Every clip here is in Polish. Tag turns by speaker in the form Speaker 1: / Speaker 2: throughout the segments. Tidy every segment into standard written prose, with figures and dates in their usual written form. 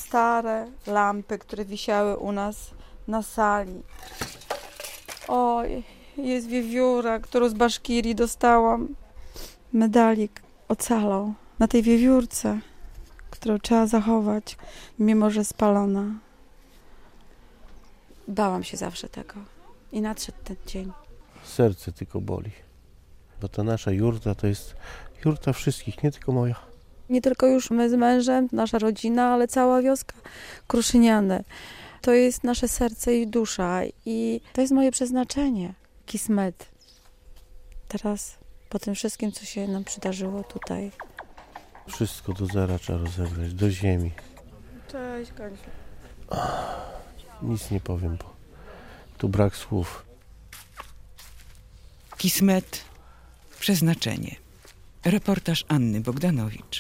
Speaker 1: stare lampy, które wisiały u nas na sali. Oj, jest wiewióra, którą z Baszkirii dostałam. Medalik ocalał na tej wiewiórce, którą trzeba zachować, mimo że spalona. Bałam się zawsze tego i nadszedł ten dzień.
Speaker 2: Serce tylko boli, bo ta nasza jurta to jest jurta wszystkich, nie tylko moja.
Speaker 1: Nie tylko już my z mężem, nasza rodzina, ale cała wioska Kruszyniany. To jest nasze serce i dusza i to jest moje przeznaczenie. Kismet. Teraz, po tym wszystkim, co się nam przydarzyło tutaj.
Speaker 2: Wszystko do zera trzeba rozebrać, do ziemi.
Speaker 1: Cześć, Kańsiu.
Speaker 2: Nic nie powiem, bo tu brak słów.
Speaker 3: Kismet. Przeznaczenie. Reportaż Anny Bogdanowicz.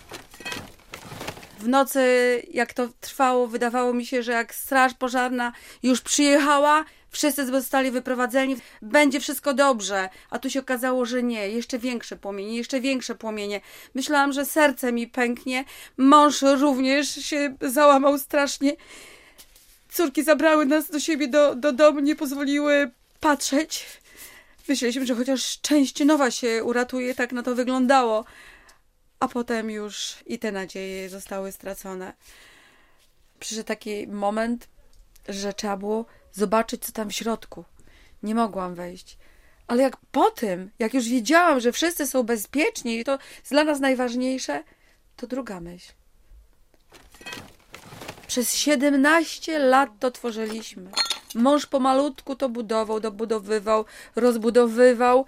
Speaker 1: W nocy, jak to trwało, wydawało mi się, że jak straż pożarna już przyjechała, wszyscy zostali wyprowadzeni, będzie wszystko dobrze. A tu się okazało, że nie. Jeszcze większe płomienie. Myślałam, że serce mi pęknie. Mąż również się załamał strasznie. Córki zabrały nas do siebie, do domu, nie pozwoliły patrzeć. Myśleliśmy, że chociaż część nowa się uratuje, tak na to wyglądało. A potem już i te nadzieje zostały stracone. Przyszedł taki moment, że trzeba było zobaczyć, co tam w środku. Nie mogłam wejść. Ale jak po tym, jak już wiedziałam, że wszyscy są bezpieczni i to jest dla nas najważniejsze, to druga myśl. Przez 17 lat to tworzyliśmy. Mąż pomalutku to budował, dobudowywał, rozbudowywał.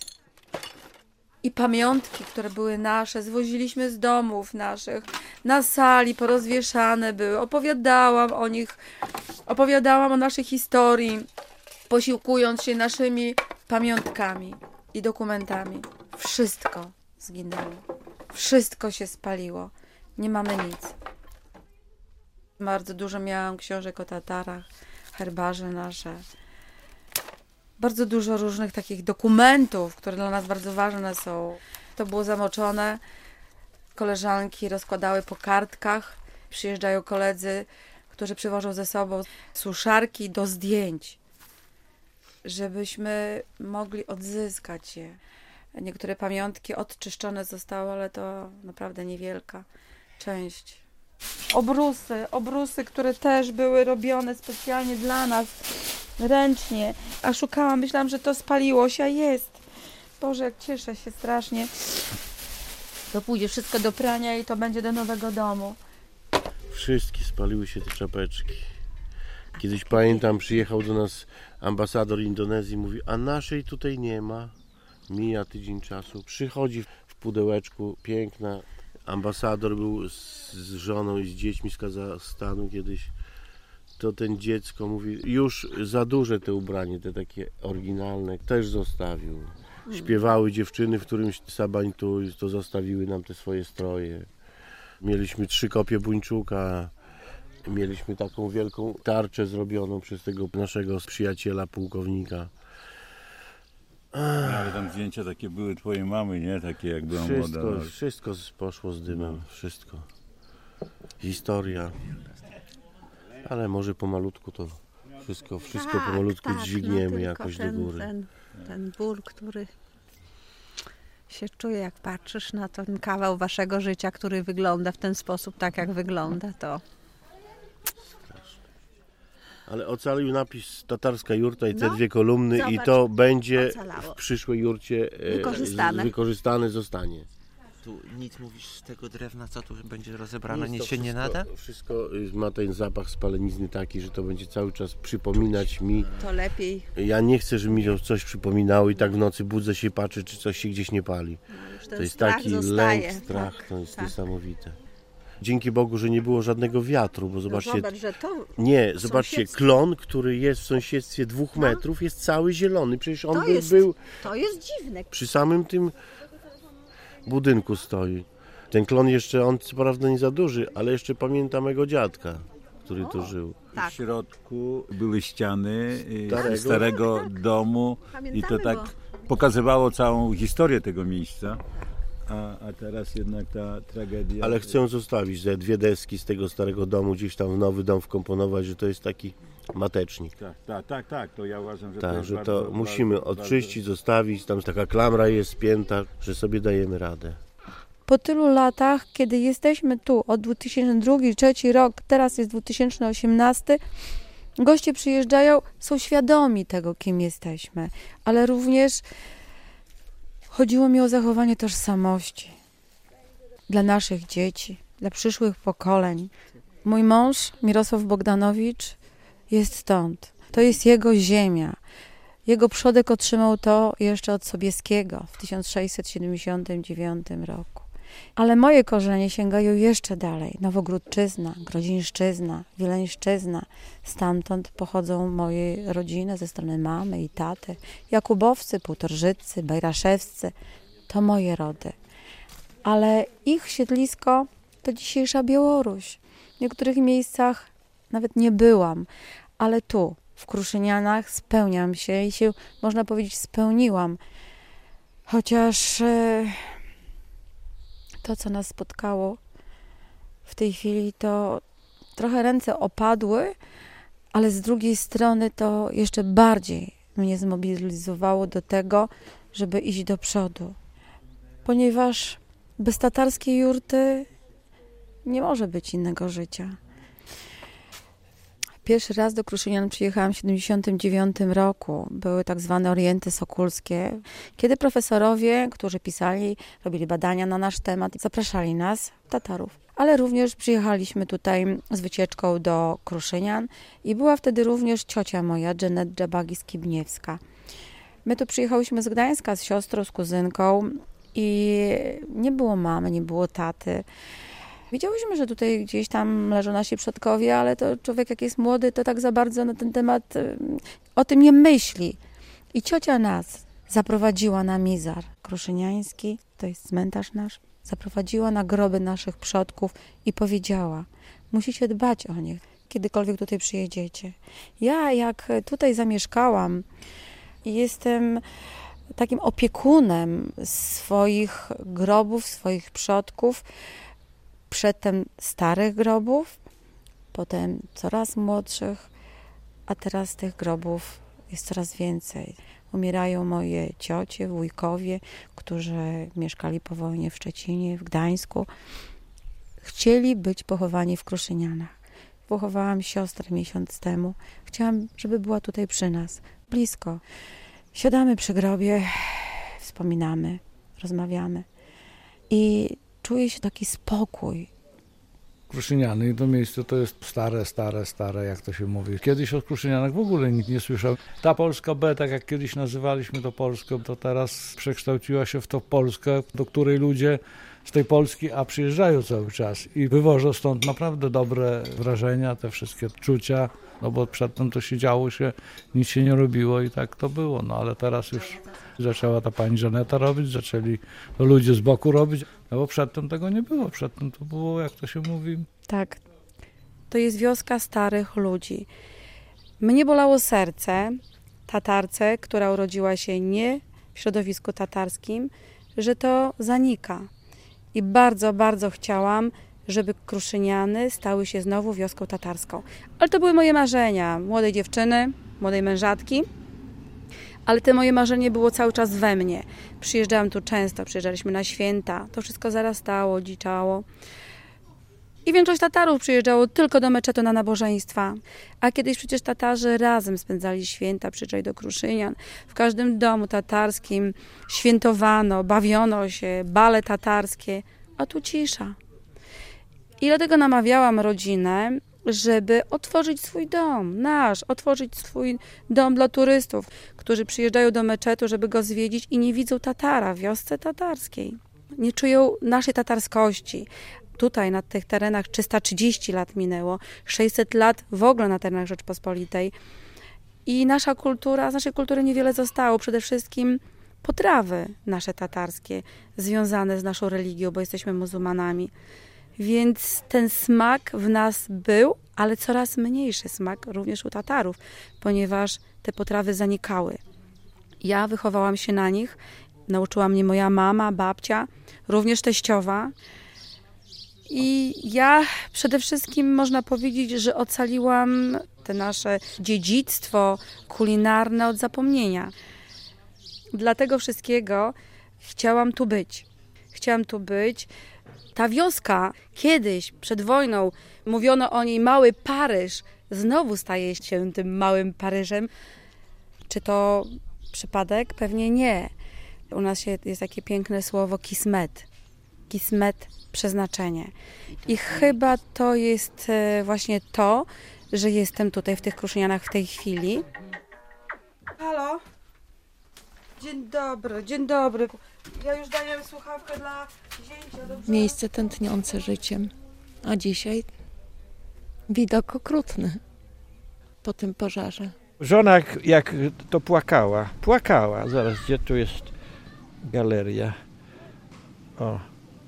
Speaker 1: I pamiątki, które były nasze, zwoziliśmy z domów naszych, na sali porozwieszane były. Opowiadałam o naszej historii, posiłkując się naszymi pamiątkami i dokumentami. Wszystko zginęło. Wszystko się spaliło. Nie mamy nic. Bardzo dużo miałam książek o Tatarach, herbarze nasze. Bardzo dużo różnych takich dokumentów, które dla nas bardzo ważne są. To było zamoczone. Koleżanki rozkładały po kartkach. Przyjeżdżają koledzy, którzy przywożą ze sobą suszarki do zdjęć, żebyśmy mogli odzyskać je. Niektóre pamiątki odczyszczone zostały, ale to naprawdę niewielka część. Obrusy, które też były robione specjalnie dla nas, ręcznie. A szukałam, myślałam, że to spaliło się, a jest. Boże, jak cieszę się strasznie. To pójdzie wszystko do prania i to będzie do nowego domu.
Speaker 2: Wszystkie spaliły się te czapeczki. Kiedyś pamiętam, przyjechał do nas ambasador Indonezji, mówi, a naszej tutaj nie ma. Mija tydzień czasu. Przychodzi w pudełeczku, piękna. Ambasador był z żoną i z dziećmi z Kazachstanu kiedyś. To ten dziecko mówi, już za duże te ubranie, te takie oryginalne, też zostawił. Śpiewały dziewczyny w którymś Sabańtu, to zostawiły nam te swoje stroje. Mieliśmy 3 kopie Buńczuka, mieliśmy taką wielką tarczę zrobioną przez tego naszego przyjaciela, pułkownika.
Speaker 4: Ale tam zdjęcia takie były twojej mamy, nie? Takie jak była młoda.
Speaker 2: Wszystko poszło z dymem, wszystko. Historia. Ale może pomalutku to wszystko pomalutku dźwigniemy no, jakoś do góry.
Speaker 5: Ten ból, który się czuje, jak patrzysz na ten kawał waszego życia, który wygląda w ten sposób, tak jak wygląda, to...
Speaker 2: Straszne. Ale ocalił napis Tatarska jurta i te 2 kolumny zobacz, i to będzie ocalało. W przyszłej jurcie wykorzystane zostanie.
Speaker 6: Tu nic mówisz z tego drewna, co tu będzie rozebrane, nic się nie nada?
Speaker 2: Wszystko ma ten zapach spalenizny taki, że to będzie cały czas przypominać mi.
Speaker 5: To lepiej.
Speaker 2: Ja nie chcę, żeby mi to coś przypominało i tak w nocy budzę się, patrzę, czy coś się gdzieś nie pali.
Speaker 5: No
Speaker 2: to jest taki
Speaker 5: zostaje.
Speaker 2: lęk, strach, tak, to jest niesamowite. Dzięki Bogu, że nie było żadnego wiatru, bo zobaczcie...
Speaker 5: No zobacz, że to
Speaker 2: zobaczcie, klon, który jest w sąsiedztwie 2 metrów, jest cały zielony. Przecież on był...
Speaker 5: To jest dziwne.
Speaker 2: Przy samym tym budynku stoi. Ten klon jeszcze, on co prawda nie za duży, ale jeszcze pamięta mego dziadka, który tu żył.
Speaker 4: Tak. W środku były ściany starego domu. Pamiętamy, i to tak pokazywało całą historię tego miejsca. A teraz jednak ta tragedia...
Speaker 2: Ale chcę zostawić te 2 deski z tego starego domu, gdzieś tam w nowy dom wkomponować, że to jest taki matecznik.
Speaker 4: Tak, to ja uważam, że
Speaker 2: Tak,
Speaker 4: to jest
Speaker 2: że
Speaker 4: bardzo,
Speaker 2: to musimy
Speaker 4: bardzo,
Speaker 2: odczyścić, zostawić, tam taka klamra jest spięta, że sobie dajemy radę.
Speaker 1: Po tylu latach, kiedy jesteśmy tu od 2002-2003 rok, teraz jest 2018, goście przyjeżdżają, są świadomi tego, kim jesteśmy, ale również chodziło mi o zachowanie tożsamości dla naszych dzieci, dla przyszłych pokoleń. Mój mąż, Mirosław Bogdanowicz, jest stąd. To jest jego ziemia. Jego przodek otrzymał to jeszcze od Sobieskiego w 1679 roku. Ale moje korzenie sięgają jeszcze dalej. Nowogródczyzna, Grodzińszczyzna, Wileńszczyzna. Stamtąd pochodzą moje rodziny ze strony mamy i taty. Jakubowcy, Półtorżycy, Bajraszewscy. To moje rody. Ale ich siedlisko to dzisiejsza Białoruś. W niektórych miejscach nawet nie byłam, ale tu, w Kruszynianach, spełniam się i się, można powiedzieć, spełniłam. Chociaż to, co nas spotkało w tej chwili, to trochę ręce opadły, ale z drugiej strony to jeszcze bardziej mnie zmobilizowało do tego, żeby iść do przodu. Ponieważ bez tatarskiej jurty nie może być innego życia. Pierwszy raz do Kruszynian przyjechałam w 1979 roku. Były tak zwane orienty sokulskie, kiedy profesorowie, którzy pisali, robili badania na nasz temat, zapraszali nas, Tatarów. Ale również przyjechaliśmy tutaj z wycieczką do Kruszynian i była wtedy również ciocia moja, Janet Dżabagi-Skibniewska. My tu przyjechałyśmy z Gdańska z siostrą, z kuzynką i nie było mamy, nie było taty. Widziałyśmy, że tutaj gdzieś tam leżą nasi przodkowie, ale to człowiek jak jest młody, to tak za bardzo na ten temat o tym nie myśli. I ciocia nas zaprowadziła na mizar kruszyniański, to jest cmentarz nasz, zaprowadziła na groby naszych przodków i powiedziała, musicie dbać o nich, kiedykolwiek tutaj przyjedziecie. Ja jak tutaj zamieszkałam i jestem takim opiekunem swoich grobów, swoich przodków, przedtem starych grobów, potem coraz młodszych, a teraz tych grobów jest coraz więcej. Umierają moje ciocie, wujkowie, którzy mieszkali po wojnie w Szczecinie, w Gdańsku. Chcieli być pochowani w Kruszynianach. Pochowałam siostrę miesiąc temu. Chciałam, żeby była tutaj przy nas, blisko. Siadamy przy grobie, wspominamy, rozmawiamy i czuję się taki spokój.
Speaker 7: Kruszyniany i to miejsce to jest stare, jak to się mówi. Kiedyś o Kruszynianach w ogóle nikt nie słyszał. Ta Polska B, tak jak kiedyś nazywaliśmy to Polską, to teraz przekształciła się w to Polskę, do której ludzie z tej Polski przyjeżdżają cały czas i wywożą stąd naprawdę dobre wrażenia, te wszystkie czucia, no bo przedtem to się działo się, nic się nie robiło i tak to było, no ale teraz już zaczęła ta pani Żaneta robić, zaczęli to ludzie z boku robić, no bo przedtem tego nie było, przedtem to było, jak to się mówi.
Speaker 1: Tak, to jest wioska starych ludzi. Mnie bolało serce, Tatarce, która urodziła się nie w środowisku tatarskim, że to zanika. I bardzo, bardzo chciałam, żeby Kruszyniany stały się znowu wioską tatarską. Ale to były moje marzenia, młodej dziewczyny, młodej mężatki. Ale to moje marzenie było cały czas we mnie. Przyjeżdżałam tu często, przyjeżdżaliśmy na święta. To wszystko zarastało, dziczało. I większość Tatarów przyjeżdżało tylko do meczetu na nabożeństwa. A kiedyś przecież Tatarzy razem spędzali święta, przyjeżdżali do Kruszynian. W każdym domu tatarskim świętowano, bawiono się, bale tatarskie. A tu cisza. I dlatego namawiałam rodzinę, żeby otworzyć swój dom, otworzyć swój dom dla turystów, którzy przyjeżdżają do meczetu, żeby go zwiedzić i nie widzą Tatara w wiosce tatarskiej. Nie czują naszej tatarskości. Tutaj na tych terenach 330 lat minęło, 600 lat w ogóle na terenach Rzeczpospolitej. I nasza kultura, z naszej kultury niewiele zostało. Przede wszystkim potrawy nasze tatarskie, związane z naszą religią, bo jesteśmy muzułmanami. Więc ten smak w nas był, ale coraz mniejszy smak również u Tatarów, ponieważ te potrawy zanikały. Ja wychowałam się na nich Nauczyła mnie moja mama, babcia, również teściowa. I ja przede wszystkim można powiedzieć, że ocaliłam te nasze dziedzictwo kulinarne od zapomnienia. Dla tego wszystkiego chciałam tu być. Chciałam tu być. Ta wioska, kiedyś przed wojną mówiono o niej Mały Paryż, znowu staje się tym Małym Paryżem. Czy to przypadek? Pewnie nie. U nas jest takie piękne słowo kismet. Kismet, przeznaczenie. I chyba to jest właśnie to, że jestem tutaj w tych Kruszynianach w tej chwili. Halo? Dzień dobry, dzień dobry. Ja już daję słuchawkę dla wzięcia. Dobrze?
Speaker 8: Miejsce tętniące życiem, a dzisiaj widok okrutny po tym pożarze.
Speaker 9: Żona jak to płakała. Zaraz, gdzie tu jest galeria? O,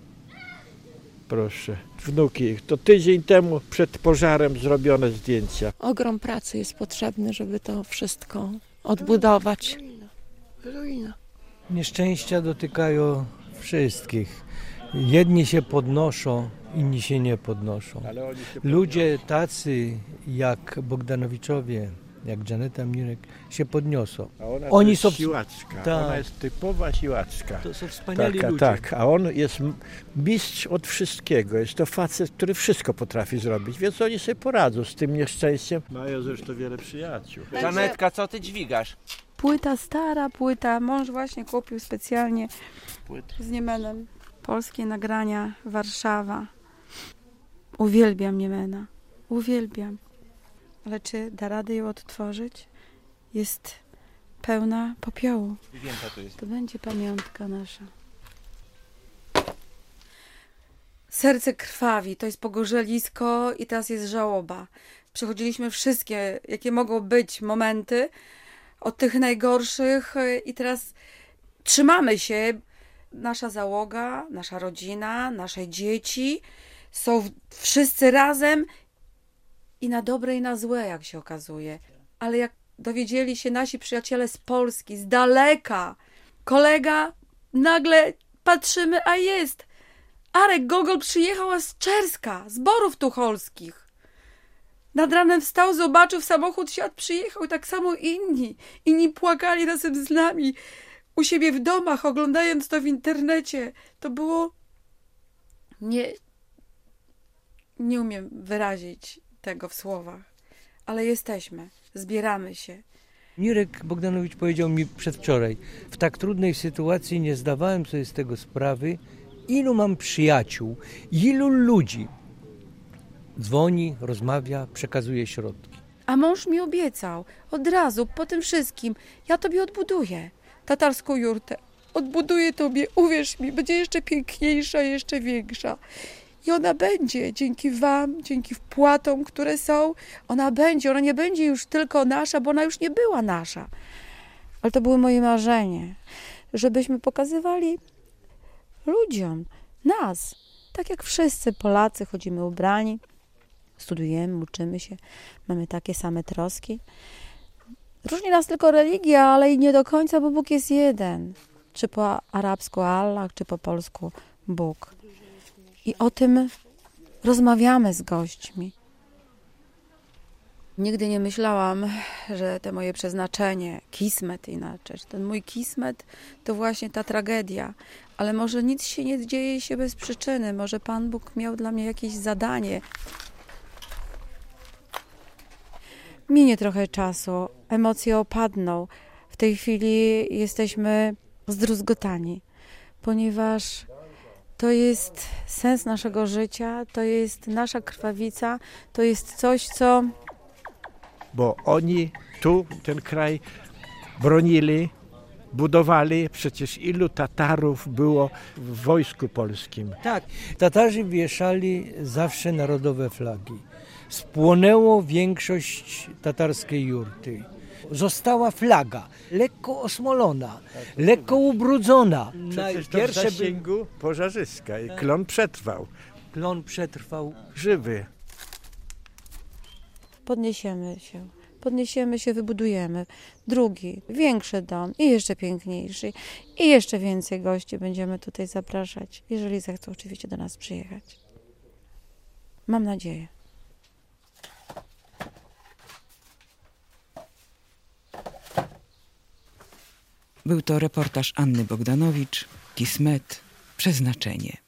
Speaker 9: proszę. Wnuki, to tydzień temu przed pożarem zrobione zdjęcia.
Speaker 8: Ogrom pracy jest potrzebny, żeby to wszystko odbudować.
Speaker 10: Ruina. Nieszczęścia dotykają wszystkich. Jedni się podnoszą, inni się nie podnoszą. Ludzie tacy jak Bogdanowiczowie, jak Żaneta Mirek się podniosą.
Speaker 9: A ona
Speaker 10: Oni
Speaker 9: jest
Speaker 10: są
Speaker 9: siłaczka.
Speaker 10: Tak.
Speaker 9: Ona jest typowa siłaczka.
Speaker 10: To są wspaniali ludzie.
Speaker 9: Tak, a on jest mistrz od wszystkiego. Jest to facet, który wszystko potrafi zrobić, więc oni sobie poradzą z tym nieszczęściem. Mają zresztą wiele przyjaciół.
Speaker 6: Żanetka, co ty dźwigasz?
Speaker 1: Płyta, stara płyta. Mąż właśnie kupił specjalnie z Niemenem. Polskie nagrania, Warszawa. Uwielbiam Niemena. Uwielbiam. Ale czy da radę ją odtworzyć? Jest pełna popiołu. To będzie pamiątka nasza. Serce krwawi, to jest pogorzelisko i teraz jest żałoba. Przechodziliśmy wszystkie, jakie mogą być momenty, od tych najgorszych i teraz trzymamy się. Nasza załoga, nasza rodzina, nasze dzieci są wszyscy razem i na dobre i na złe, jak się okazuje. Ale jak dowiedzieli się nasi przyjaciele z Polski, z daleka, kolega, nagle patrzymy, a jest. Arek Gogol przyjechał z Czerska, z Borów Tucholskich. Nad ranem wstał, zobaczył samochód, siadł, przyjechał i tak samo inni. Inni płakali razem z nami u siebie w domach, oglądając to w internecie. To było... Nie umiem wyrazić tego w słowach, ale jesteśmy, zbieramy się.
Speaker 10: Mirek Bogdanowicz powiedział mi przedwczoraj, w tak trudnej sytuacji nie zdawałem sobie z tego sprawy, ilu mam przyjaciół, ilu ludzi dzwoni, rozmawia, przekazuje środki.
Speaker 1: A mąż mi obiecał, od razu, po tym wszystkim, ja tobie odbuduję tatarską jurtę. Odbuduję tobie, uwierz mi, będzie jeszcze piękniejsza, jeszcze większa. I ona będzie, dzięki wam, dzięki wpłatom, które są, ona nie będzie już tylko nasza, bo ona już nie była nasza. Ale to było moje marzenie, żebyśmy pokazywali ludziom, nas, tak jak wszyscy Polacy, chodzimy ubrani, studiujemy, uczymy się, mamy takie same troski. Różni nas tylko religia, ale i nie do końca, bo Bóg jest jeden. Czy po arabsku Allah, czy po polsku Bóg. I o tym rozmawiamy z gośćmi. Nigdy nie myślałam, że to moje przeznaczenie, kismet inaczej, że ten mój kismet to właśnie ta tragedia. Ale może nic się nie dzieje się bez przyczyny. Może Pan Bóg miał dla mnie jakieś zadanie. Minie trochę czasu, emocje opadną. W tej chwili jesteśmy zdruzgotani, ponieważ to jest sens naszego życia, to jest nasza krwawica, to jest coś, co...
Speaker 9: Bo oni tu ten kraj bronili, budowali. Przecież ilu Tatarów było w wojsku polskim.
Speaker 10: Tak, Tatarzy wieszali zawsze narodowe flagi. Spłonęło większość tatarskiej jurty. Została flaga, lekko osmolona, lekko ubrudzona.
Speaker 9: Przecież to w zasięgu pożarzyska i klon przetrwał.
Speaker 10: Klon przetrwał.
Speaker 9: Żywy.
Speaker 1: Podniesiemy się. podniesiemy się, wybudujemy drugi, większy dom i jeszcze piękniejszy i jeszcze więcej gości będziemy tutaj zapraszać, jeżeli zechcą oczywiście do nas przyjechać. Mam nadzieję.
Speaker 3: Był to reportaż Anny Bogdanowicz, Kismet, Przeznaczenie.